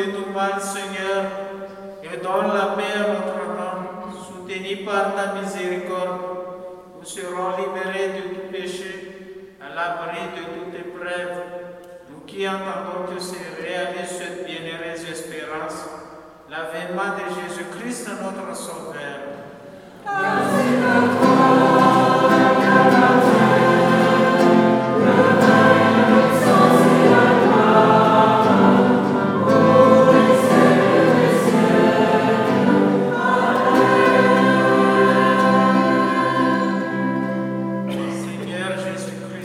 de tout mal, Seigneur, et donne la paix à notre âme, soutenue par ta miséricorde. Nous serons libérés de tout péché, à l'abri de toute épreuve. Nous qui entendons que se réalise cette bienheureuse espérance, l'avènement de Jésus-Christ, notre Sauveur. Grâce à toi,